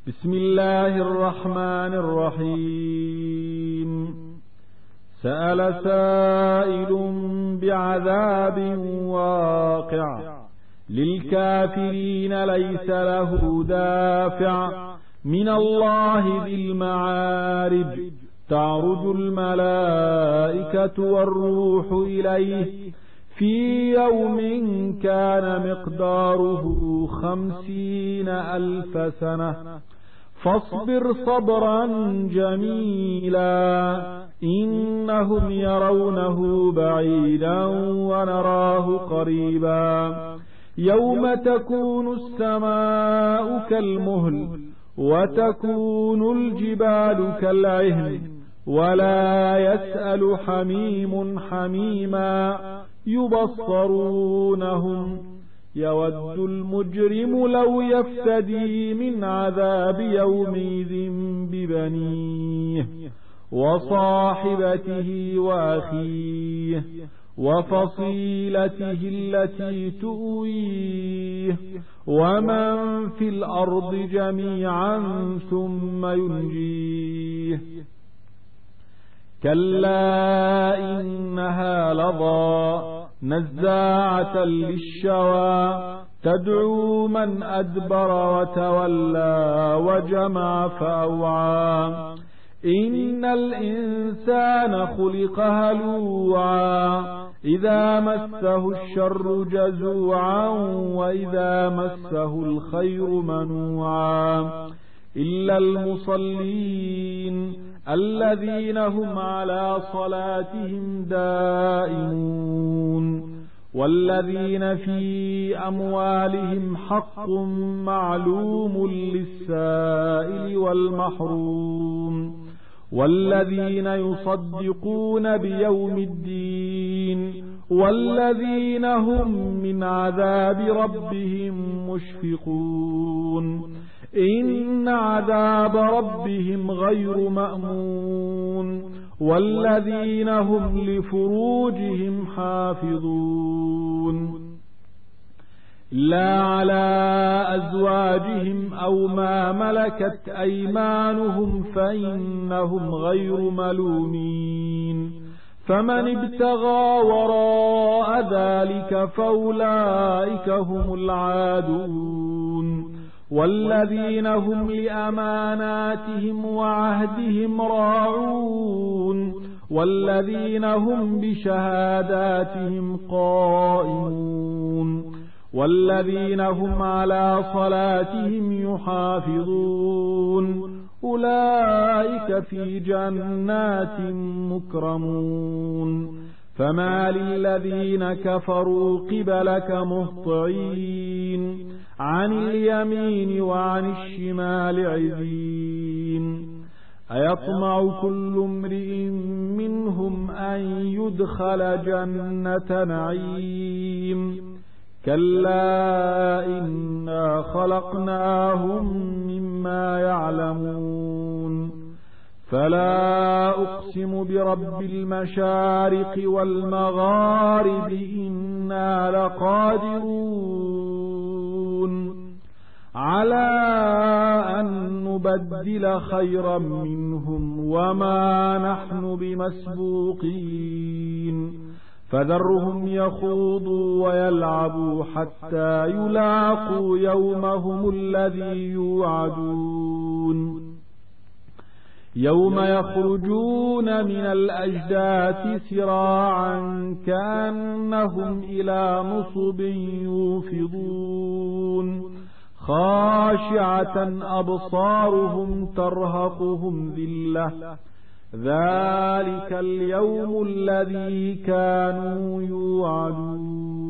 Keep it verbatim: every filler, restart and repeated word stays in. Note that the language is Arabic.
بسم الله الرحمن الرحيم سأل سائل بعذاب واقع للكافرين ليس له دافع من الله ذي المعارج تعرج الملائكة والروح إليه في يوم كان مقداره خمسين ألف سنة فاصبر صبرا جميلا إنهم يرونه بعيدا ونراه قريبا يوم تكون السماء كالمهل وتكون الجبال كالعهن ولا يسأل حميم حميما يبصرونهم يود المجرم لو يفتدي من عذاب يومئذ ببنيه وصاحبته وأخيه وفصيلته التي تؤويه ومن في الأرض جميعا ثم ينجيه كلا إنها لظى نزاعة للشوى تدعو من أدبر وتولى وجمع فأوعى إن الإنسان خلق هلوعا إذا مسه الشر جزوعا وإذا مسه الخير منوعا إلا المصلين الذين هم على صلاتهم دائمون والذين في أموالهم حق معلوم للسائل والمحروم والذين يصدقون بيوم الدين والذين هم من عذاب ربهم مشفقون إن عذاب ربهم غير مأمون والذين هم لفروجهم حافظون لا على أزواجهم أو ما ملكت أيمانهم فإنهم غير ملومين فمن ابتغى وراء ذلك فأولئك هم العادون والذين هم لأماناتهم وعهدهم راعون والذين هم بشهاداتهم قائمون والذين هم على صلاتهم يحافظون أولئك في جنات مكرمون فما للذين كفروا قبلك مهطعين عن اليمين وعن الشمال عزين أيطمع كل امرئ منهم أن يدخل جنة نعيم كلا إنا خلقناهم مما يعلمون فلا أقسم برب المشارق والمغارب إنا لقادرون على أن نبدل خيرا منهم وما نحن بمسبوقين فذرهم يخوضوا ويلعبوا حتى يلاقوا يومهم الذي يوعدون يوم يخرجون من الأجداث سراعا كأنهم إلى نصب يوفضون خاشعة أبصارهم ترهقهم ذلة ذلك اليوم الذي كانوا يوعدون